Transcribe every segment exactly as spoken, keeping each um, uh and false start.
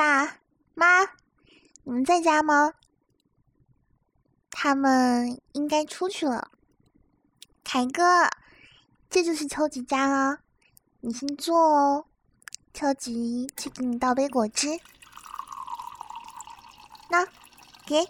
爸妈，你们在家吗？他们应该出去了。凯哥，这就是秋菊家了，你先坐哦。秋菊去给你倒杯果汁。那，给。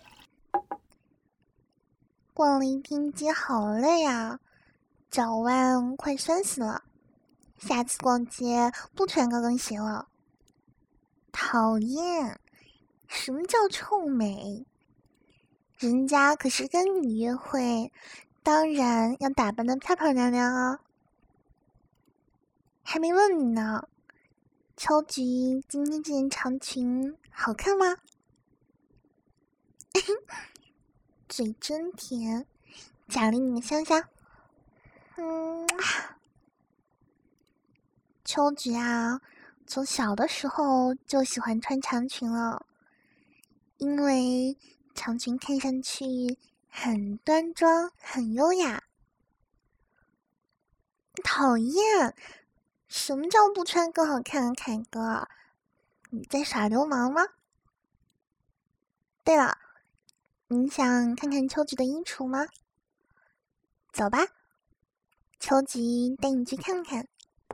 逛了一天街，好累啊，脚腕快酸死了。下次逛街不穿高跟鞋了。讨厌，什么叫臭美？人家可是跟你约会，当然要打扮得漂漂亮亮啊。还没问你呢，秋菊今天这件长裙好看吗？嘴真甜，奖励你们香香。嗯，秋菊啊，从小的时候就喜欢穿长裙了，因为长裙看上去很端庄，很优雅。讨厌，什么叫不穿更好看啊，凯哥？你在耍流氓吗？对了，你想看看秋菊的衣橱吗？走吧，秋菊带你去看看。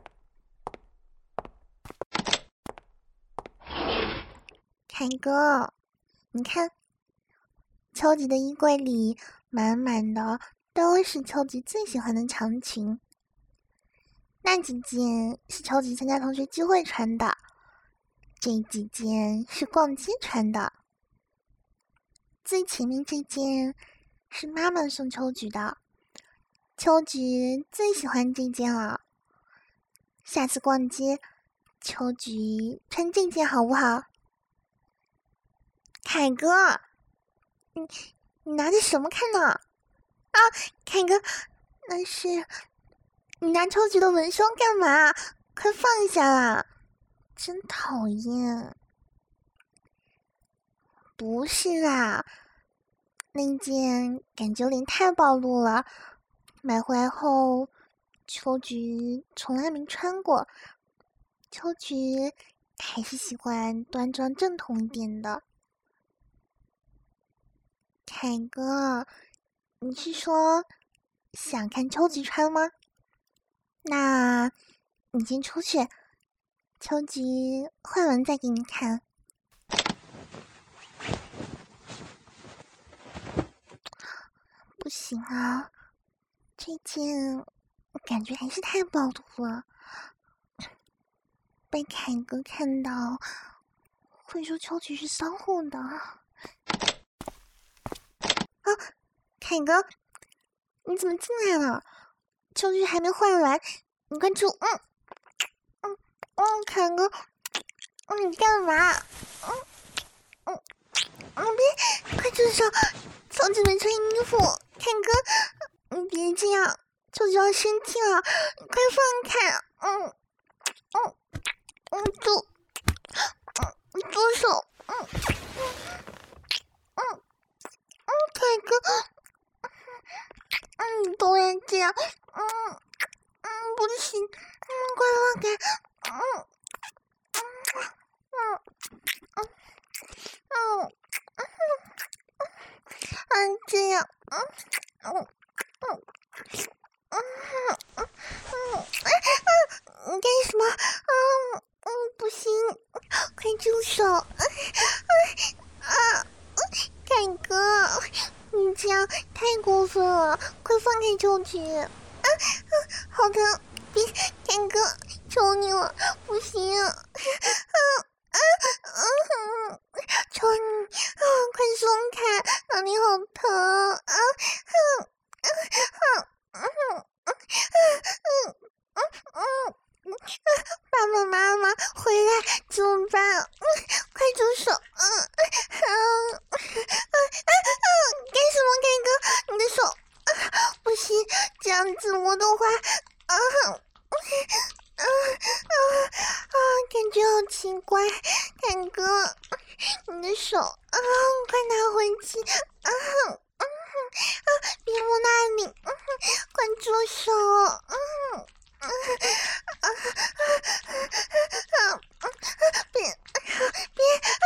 凯哥，你看，秋菊的衣柜里满满的都是秋菊最喜欢的长裙。那几件是秋菊参加同学聚会穿的，这几件是逛街穿的，最前面这件是妈妈送秋菊的，秋菊最喜欢这件了。下次逛街，秋菊穿这件好不好？凯哥，你你拿着什么看呢？啊，凯哥，那是你拿秋菊的文胸干嘛？快放下啦！真讨厌。不是啦，那件感觉有点太暴露了，买回来后秋菊从来没穿过，秋菊还是喜欢端庄正统一点的。凯哥，你是说想看秋菊穿吗？那你先出去，秋菊换完再给你看。不行啊，这件感觉还是太暴露了，被凯哥看到会说秋菊是骚货的。啊，凯哥，你怎么进来了？秋菊还没换完，你快出！嗯嗯嗯，凯哥，嗯，你干嘛？嗯嗯嗯，别，快住手！秋菊没穿衣服，凯哥，你别这样，秋菊要生气了，你快放开！嗯嗯嗯，住！嗯，你住手！嗯嗯嗯嗯，凯哥，嗯，你不要这样，嗯嗯，不行，嗯，快放开！嗯嗯嗯嗯嗯嗯，嗯，这样，嗯嗯嗯嗯嗯嗯，哎，你干什么？嗯嗯，不行，快住手！啊，凯哥，你这样太过分了，快放开秋菊！啊啊，好疼！别，凯哥，求你了，不行！啊啊啊！求你啊，快松开，哪里好疼啊！啊啊啊啊啊啊啊！爸爸妈妈回来怎么办？快住手！嗯嗯嗯嗯，干什么，凯哥？你的手不行，这样子我的话，啊啊啊啊，感觉好奇怪，凯哥，你的手啊，快拿回去！啊啊啊！别摸那里！嗯，快住手！嗯。啊啊啊啊啊！别别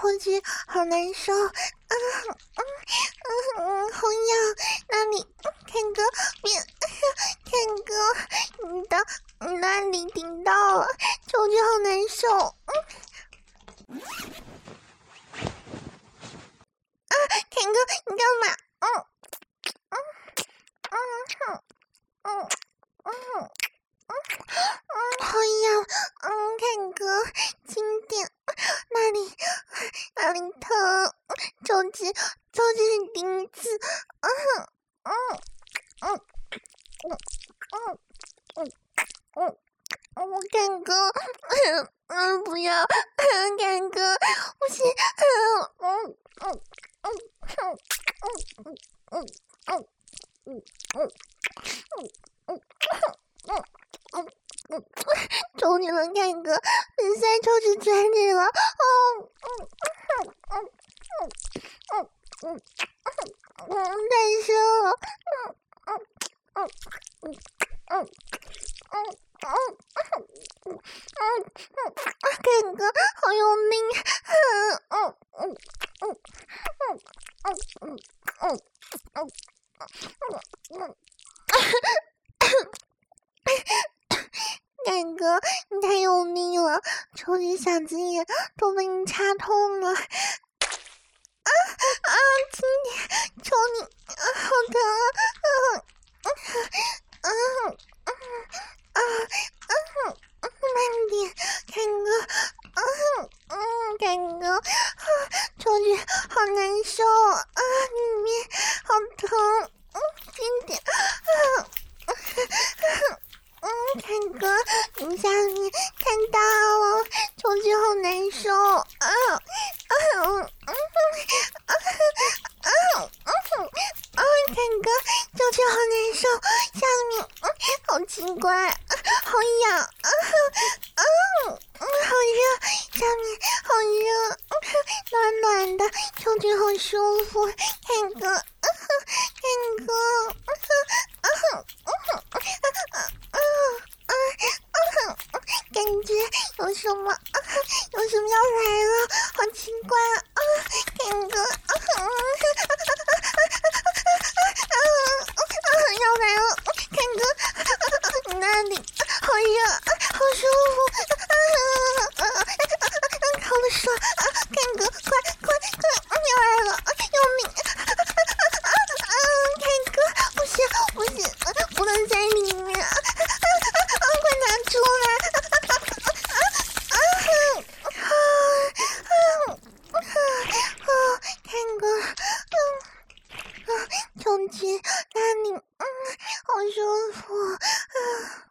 抽筋好难受，嗯嗯嗯嗯，好痒，那里，看哥，别，看哥，你的你那里顶到了，抽筋好难受，嗯，啊，看哥，你干嘛？嗯嗯嗯嗯嗯嗯嗯，好痒，嗯，看哥，轻点，那里哪里疼？抽筋，抽筋是钉子，嗯嗯嗯嗯嗯嗯嗯嗯，我看哥，嗯嗯，不要，看哥，不行，嗯嗯嗯嗯嗯嗯嗯嗯嗯嗯嗯嗯嗯嗯，抽你了，看哥，你现在抽筋钻你了，哦嗯嗯嗯嗯嗯嗯嗯，难受了，嗯嗯嗯嗯嗯嗯嗯嗯嗯嗯，看哥好用力，嗯嗯嗯嗯嗯嗯嗯嗯嗯嗯嗯，看哥你太用力了，抽筋小筋眼都被你插痛了。啊，轻点，求你，啊，好疼啊！嗯嗯嗯嗯啊嗯嗯，慢点，看哥，嗯嗯，看哥，啊，抽筋好难受啊，里面好疼，嗯，轻点，啊，嗯，看哥，你下面看到了，抽筋好难受啊，嗯嗯嗯。啊嗯啊！看哥，抽筋好难受，下面嗯好奇怪，好痒啊啊嗯好热，下面好热，暖暖的，抽筋好舒服，看哥，看哥，啊啊啊啊啊啊！感觉有什么啊？有什么要来了？好奇怪啊！看哥，啊啊要来了！看哥，你那里好热，好舒服，啊啊啊！好爽啊！看哥，快快快，要来了，要命！啊啊！看哥，不行不行，不能在里面，啊啊！快拿出来！啊啊啊啊！看哥，嗯啊，抽筋那里，嗯，好舒服啊！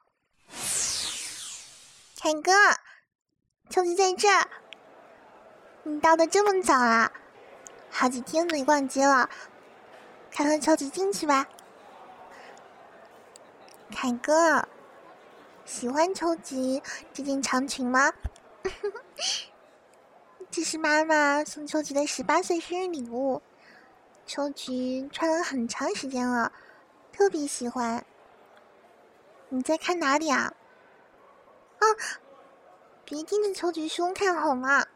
看哥，抽筋在这儿，你到的这么早啊？好几天没逛街了，看看抽筋进去吧。凯哥，喜欢秋吉这件长裙吗？这是妈妈送秋吉的十八岁生日礼物，秋吉穿了很长时间了，特别喜欢。你在看哪里啊？啊，别盯着秋吉胸看好吗？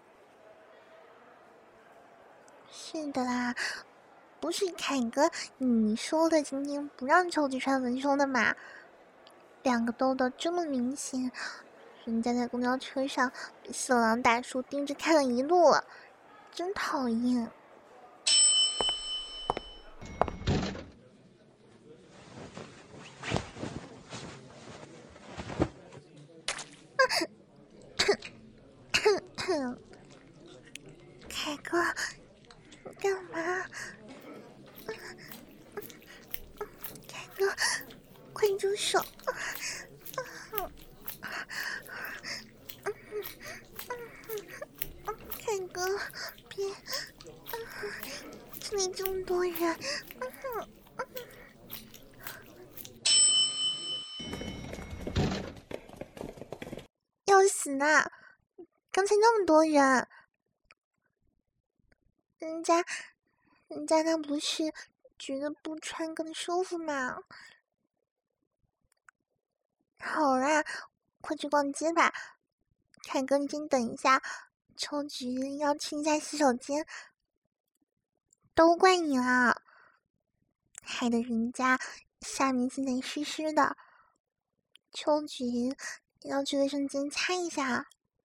是的啦，不是凯哥你说的今天不让秋吉穿文胸的嘛？两个痘痘这么明显，人家在公交车上被色狼大叔盯着看了一路了，真讨厌。凯哥，你干嘛？凯哥，快住手！凯哥，别，这里这么多人，要死呢！刚才那么多人，人家，人家那不是觉得不穿更舒服吗？好啦，快去逛街吧。凯哥，你先等一下， 秋菊要去一下洗手间，都怪你啦，害得人家下面现在湿湿的。秋菊要去卫生间擦一下。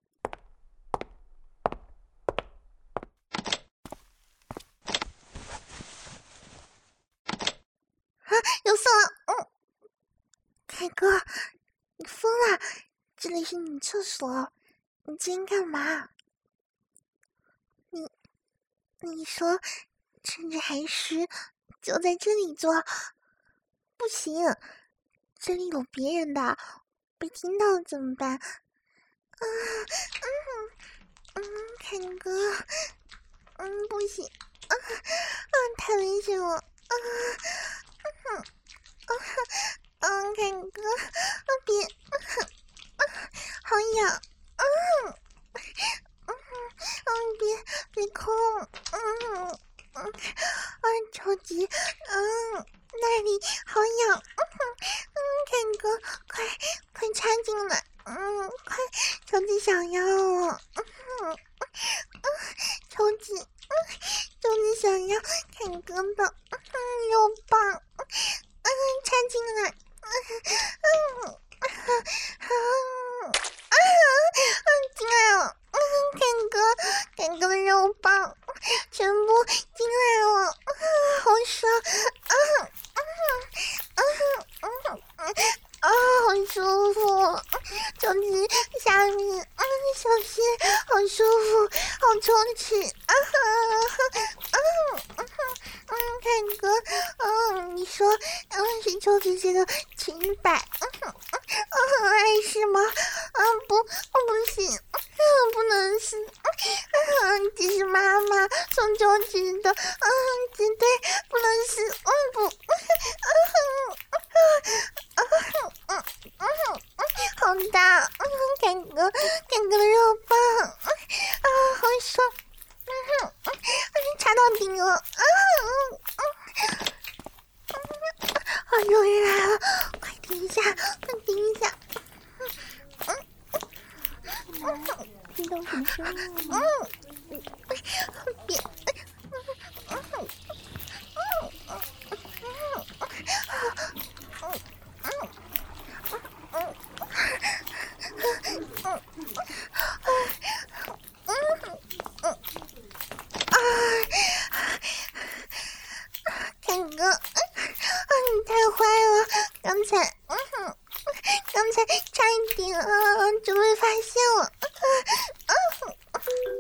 啊，有色了！嗯，凯哥，你疯了？这里是你厕所，你今天干嘛？你，你说趁着还湿就在这里做，不行，这里有别人的，被听到了怎么办？啊，嗯嗯，凯哥，嗯，不行，啊啊，太危险了，啊，嗯啊啊，凯哥，啊别，啊，好痒，嗯嗯嗯，别别空，嗯嗯啊，超级，嗯，那里好痒，嗯嗯，凯哥，快快插进来，嗯，快，超级想要了，嗯嗯，超级，嗯，超级想要凯哥的，嗯，肉棒，嗯，插进来，嗯嗯嗯嗯嗯，进来了，嗯，凯哥，凯哥的肉棒全部进来了，啊，好爽，啊啊啊啊啊，好舒服，超级下面，嗯，小心，好舒服，好充气，啊啊啊嗯，凯哥，嗯，你说，嗯，是秋姐姐的裙摆，嗯嗯嗯，爱是吗？嗯，不，不行，嗯，不能是，嗯，这是妈妈送秋菊的，嗯，绝对不能是，嗯，不，嗯嗯嗯嗯嗯，好大，嗯，凯哥，凯哥的肉棒，啊，好爽，嗯嗯，插到顶了，啊嗯嗯。啊！有人来了，快停一下，快停一下！嗯嗯嗯，听到什么声音了吗？嗯，别，嗯嗯嗯嗯嗯嗯嗯啊！凯哥，啊，你太坏了！刚才，嗯哼，刚才差一点啊就被发现了。啊啊！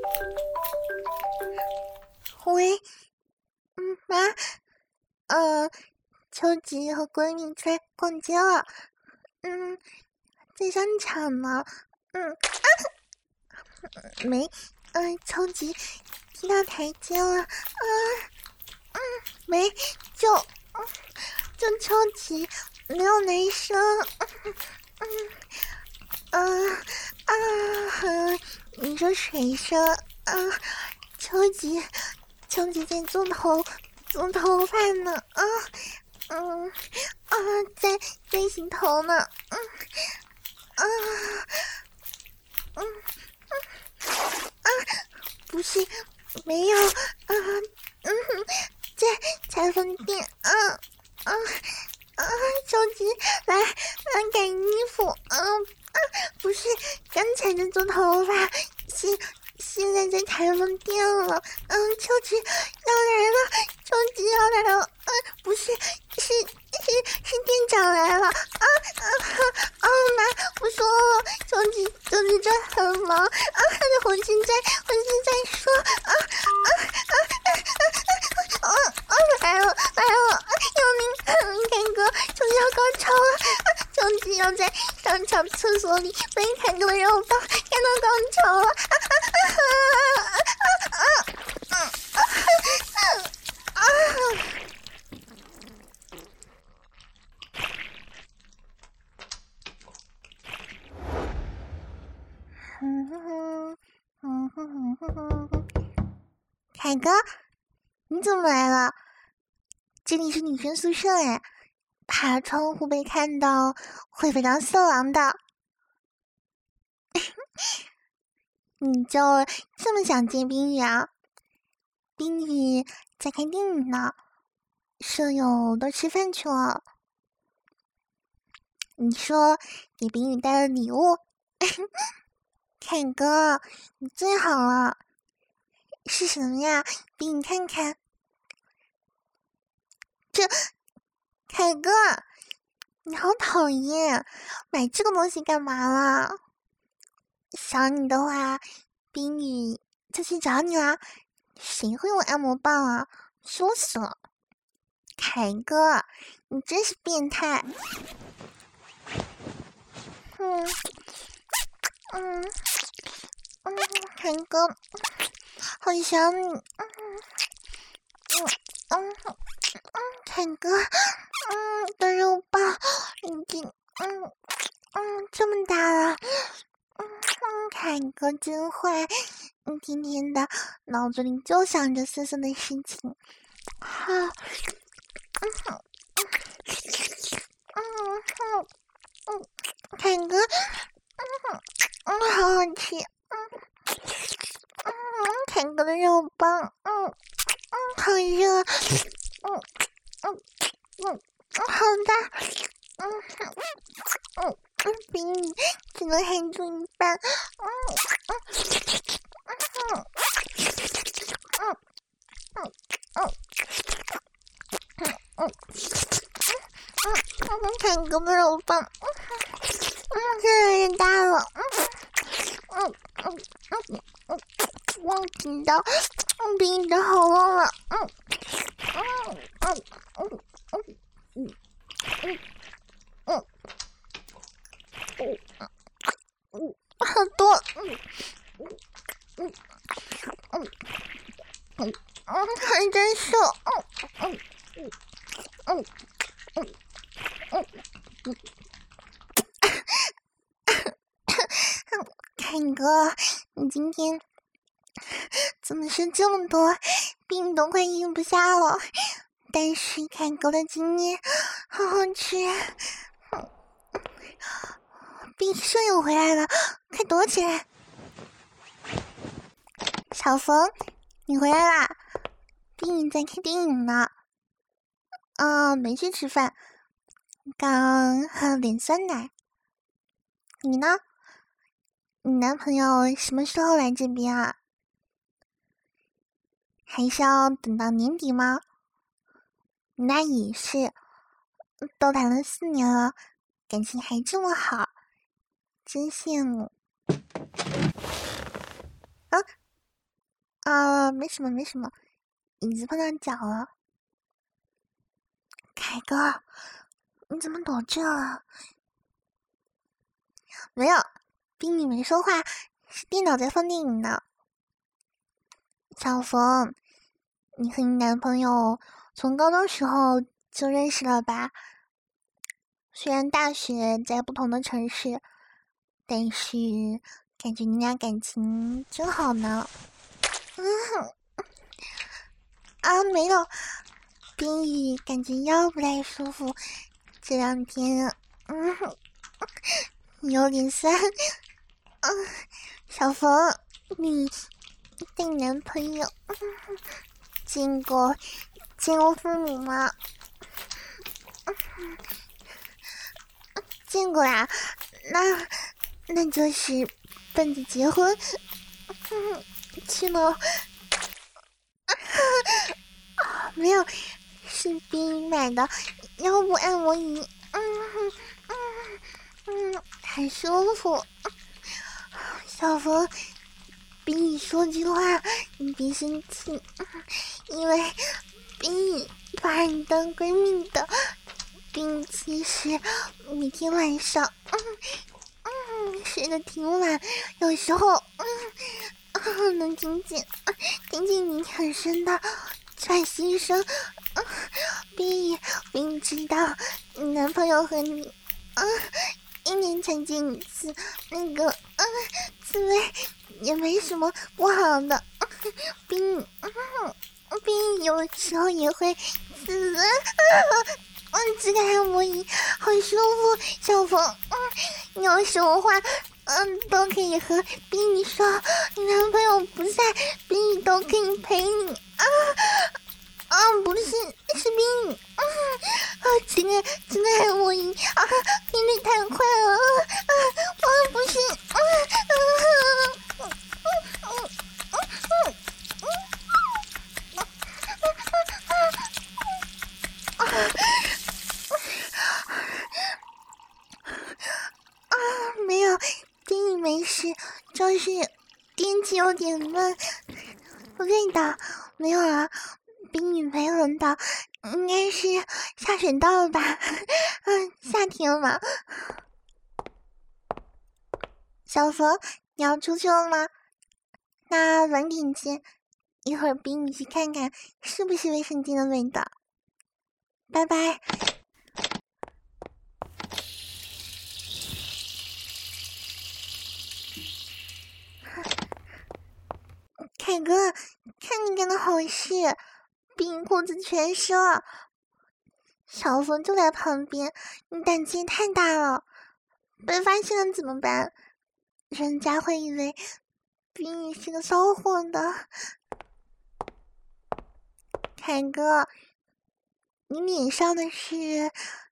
喂，嗯妈，呃，秋吉和闺女在逛街了，嗯，在商场呢，嗯啊，没，嗯、呃，秋吉踢到台阶了，啊，嗯，没，就，嗯，就秋吉没有男生，嗯嗯啊啊，你说谁生啊？秋吉，秋吉在做头做头发呢，啊，嗯啊，在在洗头呢，嗯啊嗯嗯啊，不是，没有，啊嗯，在裁缝店，啊啊啊，秋吉来来改衣服，嗯啊，不是，刚才在做头发，现现在在裁缝店了，嗯，秋吉要来了，秋吉要来了，嗯，不是，是是是店长来了，啊啊啊妈，不说了，秋吉秋吉这很忙，啊，你回去再回去再说，啊啊啊啊啊啊来了来了，有您凯哥，秋吉要高潮了，啊，秋吉要在商场厕所里被凯哥的肉棒看到高潮了，啊啊啊啊啊啊啊啊啊！嗯哼嗯哼哼哼哼，凯哥，你怎么来了？这里是女生宿舍哎，爬窗户被看到会非常色狼的。 你就这么想见冰雨啊？冰雨在看电影呢，舍友都吃饭去了。你说给冰雨带了礼物，凯哥，你最好了。是什么呀？冰雨看看。这，凯哥，你好讨厌，买这个东西干嘛啦？想你的话，冰雨就去找你啦。谁会用按摩棒啊？羞死了！凯哥，你真是变态。嗯嗯嗯，凯哥，好想你。嗯嗯嗯嗯，凯哥，嗯，的肉棒已经嗯嗯这么大了。嗯嗯，凯哥真坏，一天天的脑子里就想着色色的事情。好，嗯嗯嗯嗯嗯，凯哥，嗯嗯，好好吃，嗯嗯，凯哥的肉棒，嗯嗯，好热，嗯嗯嗯嗯，好大，嗯嗯嗯，比你只能含住一半，嗯嗯嗯嗯嗯嗯嗯嗯嗯，凯哥的肉棒，嗯嗯，越来越大了，嗯嗯嗯嗯嗯，忘记到比你的喉咙了，嗯嗯嗯嗯嗯嗯嗯嗯嗯嗯，好多，嗯嗯嗯嗯嗯嗯，还真是，嗯嗯嗯嗯嗯嗯嗯。凯哥，你今天怎么吃这么多？冰都快咽不下了。但是凯哥的经验好好吃。冰舍友回来了，快躲起来！小冯，你回来啦！冰在看电影呢。嗯，没去吃饭，刚喝了点酸奶。你呢？你男朋友什么时候来这边啊？还是要等到年底吗？那也是，都谈了四年了，感情还这么好，真羡慕。啊啊，没什么没什么，椅子碰到脚了。凯哥，你怎么躲这了？没有，冰你没说话，是电脑在放电影呢。小冯，你和你男朋友从高中时候就认识了吧？虽然大学在不同的城市，但是感觉你俩感情真好呢。嗯，啊，没有，冰雨感觉腰不太舒服，这两天嗯有点酸。嗯，小冯，你对你男朋友嗯见过见过父母吗？嗯见过啦，那那就是奔着结婚嗯去了。啊，没有，是冰买的腰部按摩仪，嗯嗯嗯，很舒服。小冯，冰雨说句话，你别生气，因为冰雨把你当闺蜜的。冰其实每天晚上，嗯嗯，睡得挺晚，有时候嗯啊能听见听见你很深的喘息声。嗯，冰雨，冰知道你男朋友和你，嗯，一年才见一次，那个嗯滋味也没什么不好的。嗯、冰雨，嗯，冰雨有时候也会滋。嗯嗯，这个按摩仪好舒服，小冯，嗯，你要是我话， 嗯，都可以和冰雨说，你男朋友不在，冰雨都可以陪你啊啊！不是，是冰雨啊啊！今天今天还我赢啊！冰雨太快了啊啊啊！不是啊啊！啊，没有，冰雨没事，就是天气有点闷。不对的，没有啊，冰雨没冷到，应该是下水道了吧？嗯，夏天嘛。小佛，你要出去了吗？那晚点见，一会儿冰雨去看看是不是卫生巾的味道。拜拜。凯哥，看你干的好事，冰裤子全湿了。小冯就在旁边，你胆子也太大了，被发现了怎么办？人家会以为冰雨是个骚货的。凯哥，你脸上的是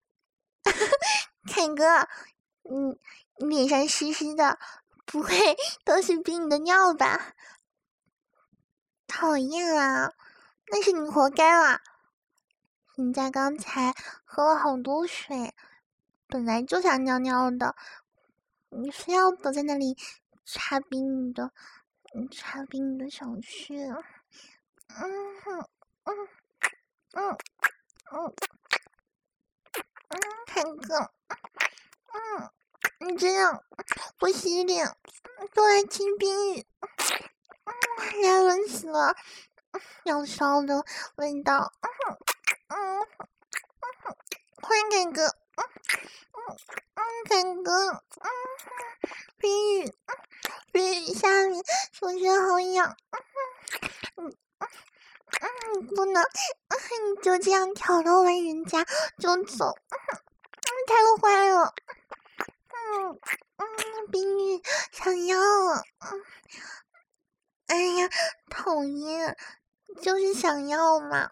凯哥，你你脸上湿湿的，不会都是冰雨的尿吧？讨厌啊，那是你活该啦！人家刚才喝了好多水，本来就想尿尿的，你非要躲在那里擦冰雨的，擦冰雨的小穴。嗯哼，嗯嗯嗯嗯，凯哥，嗯，你这样不洗脸就来亲冰雨。嗯，要冷死了，要烧的味道。嗯嗯嗯，快凯哥，嗯嗯嗯，凯哥，嗯，冰雨，冰雨下面手觉好痒。嗯嗯嗯，你不能，嗯，你就这样挑逗完人家就走，嗯，太坏了。嗯嗯，冰雨想要了。嗯。哎呀，讨厌，就是想要嘛。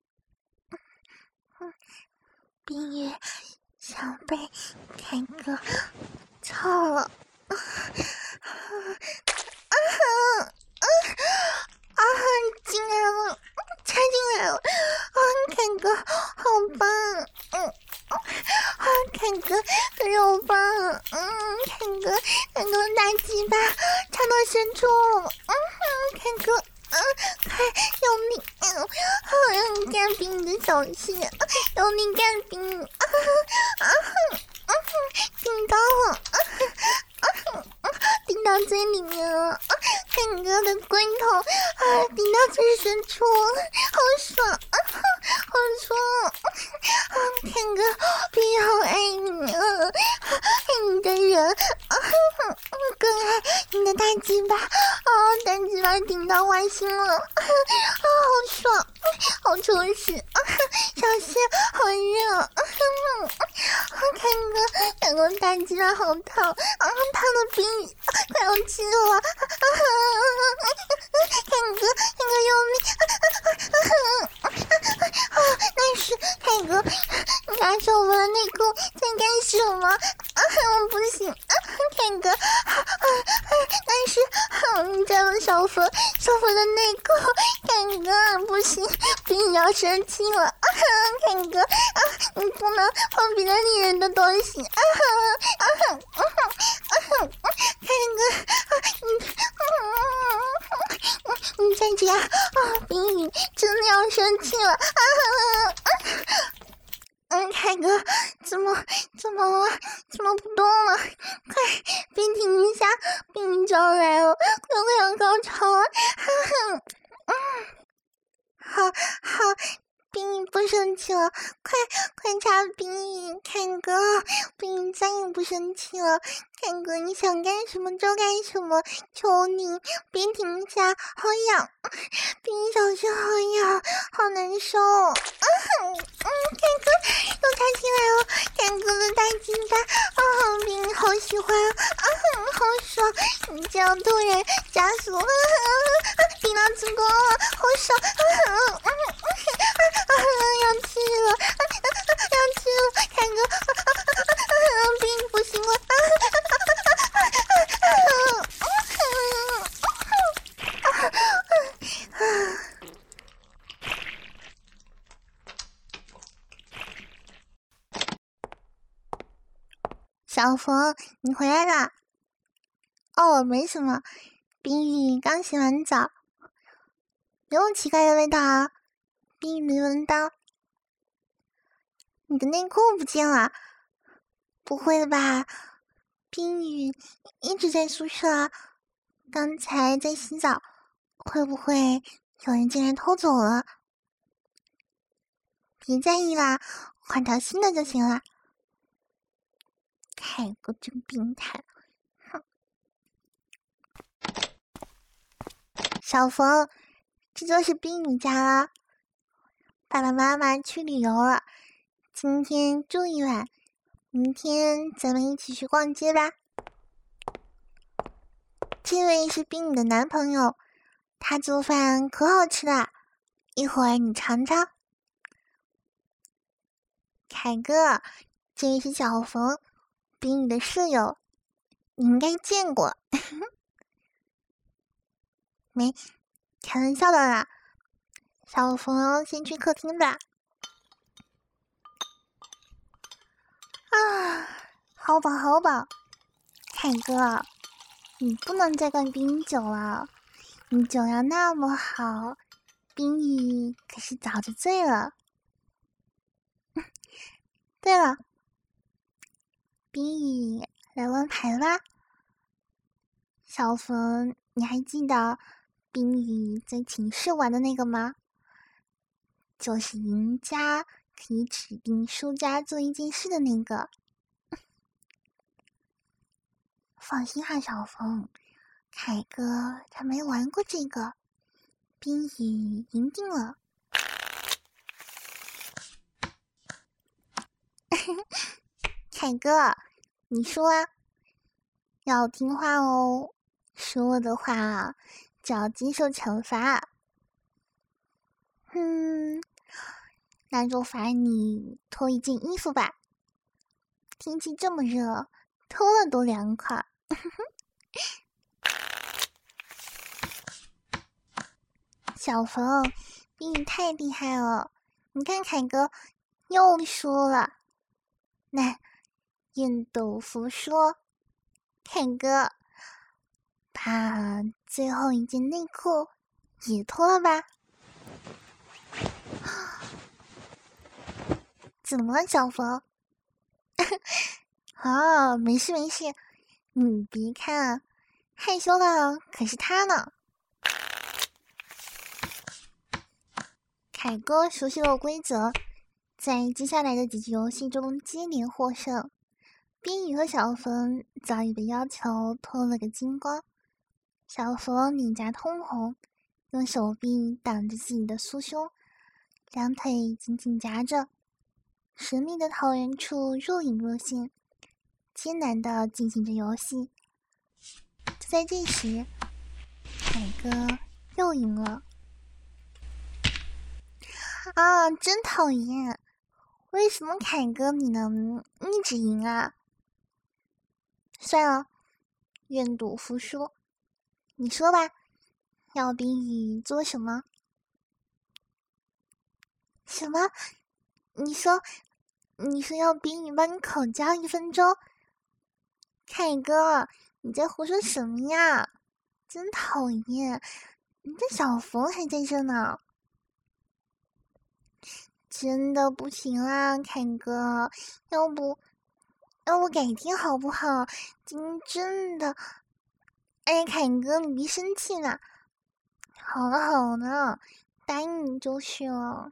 嗯，冰雨想被凯哥操了。啊啊啊啊！进来了，插进来了。啊，凯哥，好棒！嗯，啊，凯哥肉棒！嗯，凯哥，凯哥大鸡巴插到深处了。嗯哼，凯哥，嗯，快用力！嗯，好，干冰你的小穴，用力干冰！啊啊哼，啊哼，顶到了！啊啊哼，啊，顶到最里面了！啊，凯哥的龟头啊，顶到最深处，好爽！啊哈，好爽！啊，凯哥，比好爱你啊，爱你的人啊，更爱你的大鸡巴啊，大鸡巴顶到外心了，啊，好爽，好充实啊，小穴好热，啊，凯哥，凯哥大鸡巴好烫啊，烫的冰雨快要吃了，凯哥，凯哥用力，啊，那是凯哥，你拿着我的内裤在干什么？啊，我不行，啊，凯哥，啊，但是你沾了小佛小佛的内裤，凯哥不行，冰雨要生气了，啊，凯哥，啊，你不能碰别的女人的东西，啊啊啊啊！凯哥，啊，你，嗯，你再这样，啊，冰雨真的要生气了，啊啊啊！嗯，凯哥，怎么怎么了？怎么不动了？快，别停一下，冰雨就要来了，快快要高潮了！哈哈，嗯，好好，冰雨不生气了，快快插冰雨，凯哥，冰雨再也不生气了，凯哥，你想干什么就干什么，求你别停下，好痒，冰雨小穴好痒，好难受，啊嗯，凯哥又插进来了，凯哥的大鸡巴，啊，冰雨好喜欢，啊，好你这样突然加速，顶到子宫了，好爽！要去了，要去了，凯哥，冰不行了。小冯，你回来啦？哦，没什么，冰雨刚洗完澡，没有奇怪的味道啊，冰雨没闻到。你的内裤不见了？不会吧？冰雨一直在宿舍啊，刚才在洗澡，会不会有人进来偷走了？别在意啦，换条新的就行了。凯哥真病态，哼！小冯，这就是冰雨家了。爸爸妈妈去旅游了，今天住一晚，明天咱们一起去逛街吧。这位是冰雨的男朋友，他做饭可好吃了，一会儿你尝尝。凯哥，这位是小冯，冰雨的室友，你应该见过。没，开玩笑的啦。小冯先去客厅吧。啊，好饱好饱。凯哥，你不能再灌冰酒了，你酒量那么好，冰雨可是早就醉了。对了，冰雨来玩牌吧。小冯，你还记得冰雨在寝室玩的那个吗？就是赢家可以指定输家做一件事的那个。放心哈，小冯，凯哥他没玩过这个，冰雨赢定了。凯哥，你说啊，要听话哦，输了的话就要接受惩罚。嗯，那就罚你脱一件衣服吧。天气这么热，脱了多凉快。小冯，冰雨太厉害了，你看凯哥又输了。那愿赌服输，凯哥把最后一件内裤也脱了吧。怎么了，小冯？哦，没事没事，你别看，害羞的可是他呢。凯哥熟悉了规则，在接下来的几局游戏中接连获胜。冰雨和小冯早已被要求脱了个精光，小冯脸颊通红，用手臂挡着自己的酥胸，两腿紧紧夹着，神秘的桃源处若隐若现，艰难地进行着游戏。就在这时，凯哥又赢了。啊，真讨厌！为什么凯哥你能一直赢啊？算了，愿赌服输。你说吧，要冰雨做什么？什么？你说，你说要冰雨帮你口交一分钟？凯哥，你在胡说什么呀？真讨厌！你的小冯还在这呢。真的不行啦，凯哥，要不，要不改天好不好？今天真的，哎，凯哥，你别生气啦。好了好了，答应你就是了。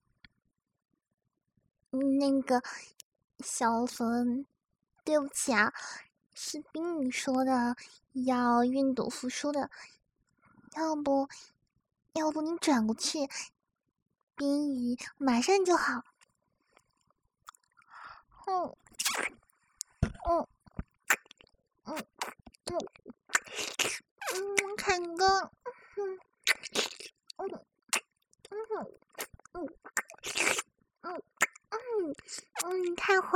那个小冯，对不起啊，是冰雨说的，要愿赌服输的。要不，要不你转过去。冰雨马上就好。嗯，嗯，嗯，嗯，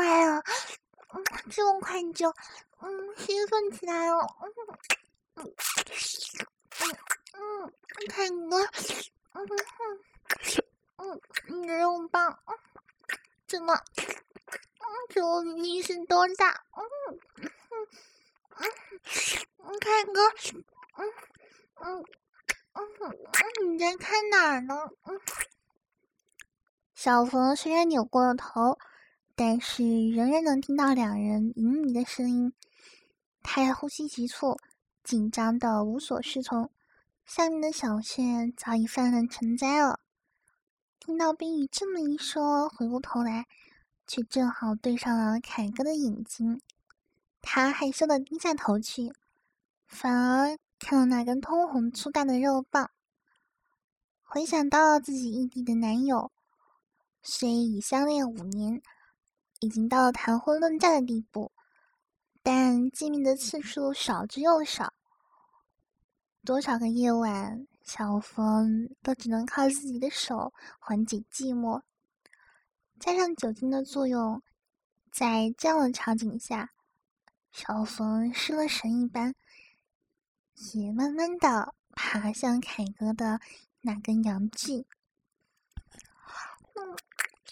快了，嗯，这么快就，嗯，兴奋起来了，嗯嗯嗯嗯，凯哥，嗯嗯嗯，你的肉棒，嗯，怎么，嗯，这力是多大？嗯嗯嗯嗯，凯哥，嗯嗯嗯嗯，你在看哪儿呢？嗯。小冯虽然扭过了头，但是仍然能听到两人淫靡的声音。他呼吸急促，紧张的无所适从，下面的小穴早已泛滥成灾了。听到冰雨这么一说，回过头来，却正好对上了凯哥的眼睛。他害羞的低下头去，反而看了那根通红粗大的肉棒。回想到自己异地的男友，虽已相恋五年，已经到了谈婚论嫁的地步，但见面的次数少之又少。多少个夜晚，小冯都只能靠自己的手缓解寂寞。加上酒精的作用，在这样的场景下，小冯失了神一般，也慢慢的爬向凯哥的那根阳具。嗯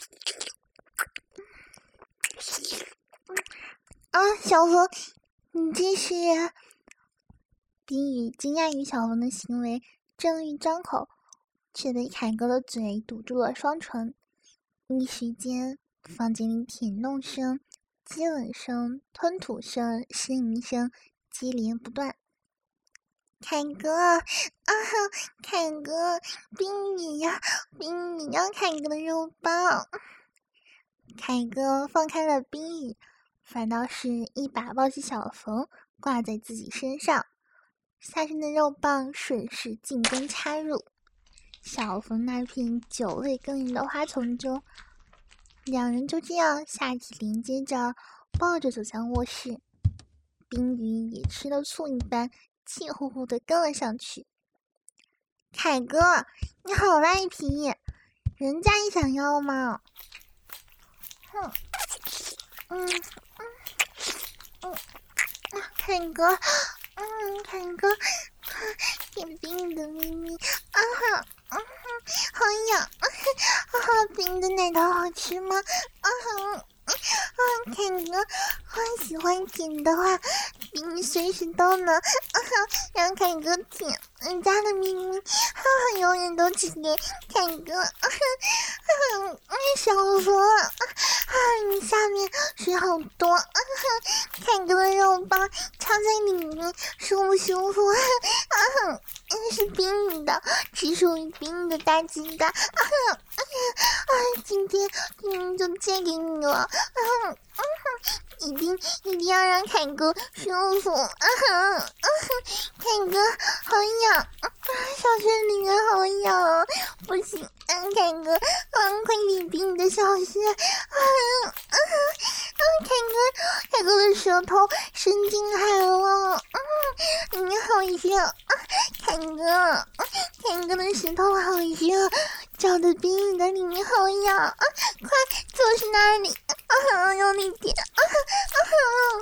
啊，小冯，你这是？冰雨惊讶于小冯的行为，正欲张口，却被凯哥的嘴堵住了双唇。一时间，房间里舔弄声、接吻声、吞吐声、呻吟声接连不断。凯哥啊，凯哥，冰雨呀，冰雨要凯哥的肉棒。凯哥放开了冰雨，反倒是一把抱起小冯，挂在自己身上。下身的肉棒顺势进攻插入小冯那片久未耕耘的花丛中，两人就这样下体连接着抱着走向卧室。冰雨也吃了醋一般，气呼呼地跟了上去。凯哥，你好赖皮，人家也想要吗？哼，嗯嗯嗯啊，凯哥。嗯，凯哥，点冰的咪咪啊哈，嗯哼，好痒啊哈，冰的奶头好吃吗？啊哈，啊，凯哥，我喜欢甜的话，冰随时都能啊哈，让凯哥舔人家的咪咪，哈哈，永远都只给凯哥啊哈，啊，小佛啊，啊，你下面水好多啊哈，凯哥的肉棒插在里面。舒不舒服？啊哼，那是冰雨的，只属于冰雨的大鸡巴。啊哼，啊，今天嗯就借给你了。啊哼，啊哼，一定一定要让凯哥舒服。啊哼，啊哼，凯哥好痒，啊，小穴里面好痒，不行，啊，凯哥，啊，快点逼你的小穴。啊哼，啊哼，啊，凯哥，凯哥的舌头伸进来了。嗯，你好热啊，凯哥，啊，凯哥的石头好热，照的冰雨的里面好痒啊，快就是那里啊，用力点啊啊！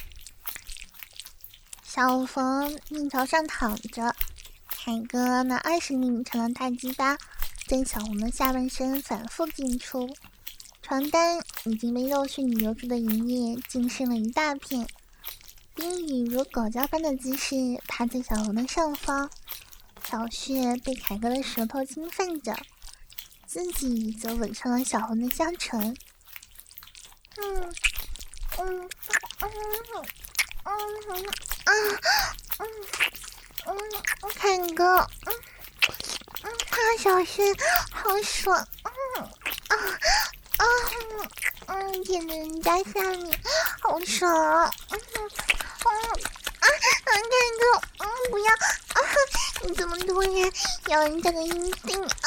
小冯面朝上躺着，凯哥那二十厘米长的大鸡巴在小冯的下半身反复进出，床单已经被肉絮流出的银液浸湿了一大片。冰雨如狗叫般的姿势趴在小冯的上方，小穴被凯哥的舌头侵犯着，自己则吻上了小冯的香唇。嗯嗯嗯嗯啊嗯嗯，凯哥，嗯嗯，他小穴好爽，嗯啊啊嗯，舔在人家下面好爽，嗯。嗯啊啊！凯哥，嗯，不要啊！你怎么突然咬人家的阴茎啊？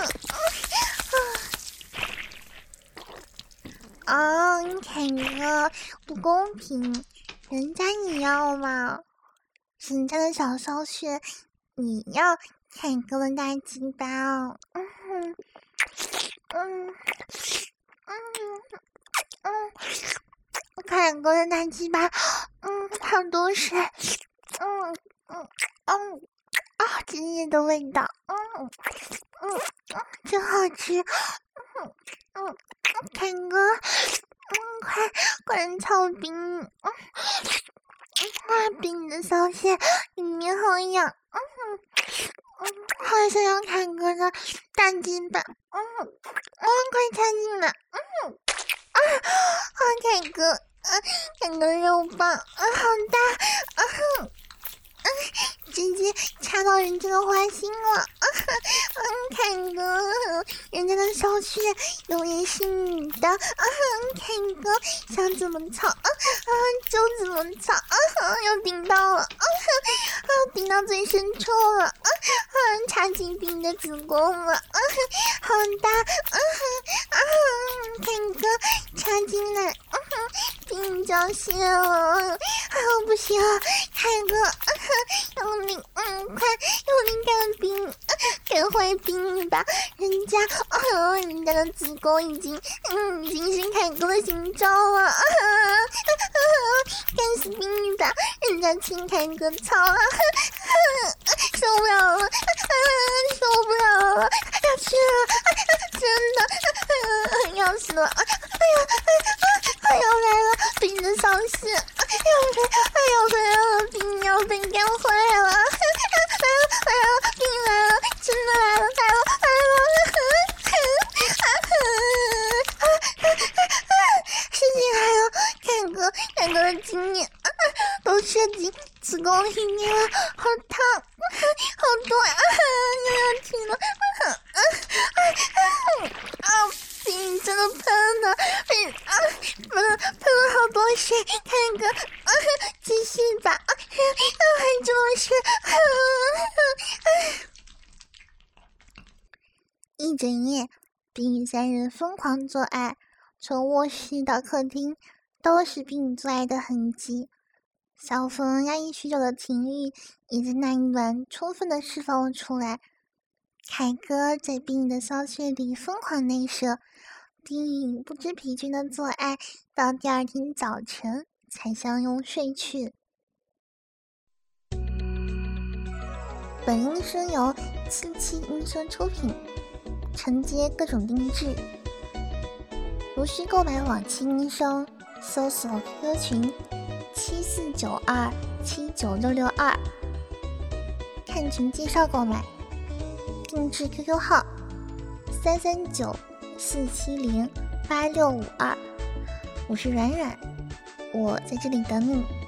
啊！啊，凯哥不公平，人家也要嘛，人家的小骚穴也要凯哥的大鸡巴哦。嗯嗯嗯嗯嗯。 凯哥的大鸡巴，嗯，好多水，嗯嗯嗯啊，精液的味道，嗯嗯嗯，真好吃，嗯嗯，凯哥，嗯，快快操冰，嗯嗯，冰的小穴里面好痒，嗯嗯，好想要凯哥的大鸡巴，嗯嗯，快插进来，嗯啊啊，凯哥，啊，凯哥肉棒，啊，好大，啊。嗯，直接插到人家的花心了，啊，嗯，凯哥，人家的小穴永远是你的，啊，凯哥想怎么操，啊啊，就怎么操，啊，又顶到了，啊，啊，顶到最深处了，啊啊，插进冰的子宫了，啊，好大，啊啊，凯哥插进来，啊，冰交泄了，啊，不行，凯哥。啊用力，嗯，快用力干冰，赶快冰吧！人家，哦，人家的子宫已经，嗯，已经是凯哥的形状了，啊啊！干死冰吧！人家亲凯哥操啊！受不了了，啊，受不了了，要去了，真的，要死了！哎呀，哎呀，来了，冰的消息，要被，要被了，冰要被干坏了，来了，来了，冰来了，真的来了，来了，来了，事情来了，凯哥，凯哥的精液都射进子宫里面了，好烫，好多啊，又要停了，啊啊啊啊！冰真的喷了，啊，喷了喷了好多水，凯哥，啊，继续吧，啊，还这么深，啊啊！一整夜，冰与三人疯狂做爱，从卧室到客厅都是冰与做爱的痕迹。小冯压抑许久的情欲也在那一晚充分的释放了出来。凯哥在冰雨的骚穴里疯狂内射，冰雨不知疲倦的做爱，到第二天早晨才相拥睡去。本音声由七七音声出品，承接各种定制。如需购买往期音声，搜索 Q Q 群七四九二七九六六二，看群介绍购买。定制 Q Q 号三三九四七零八六五二，我是软软，我在这里等你。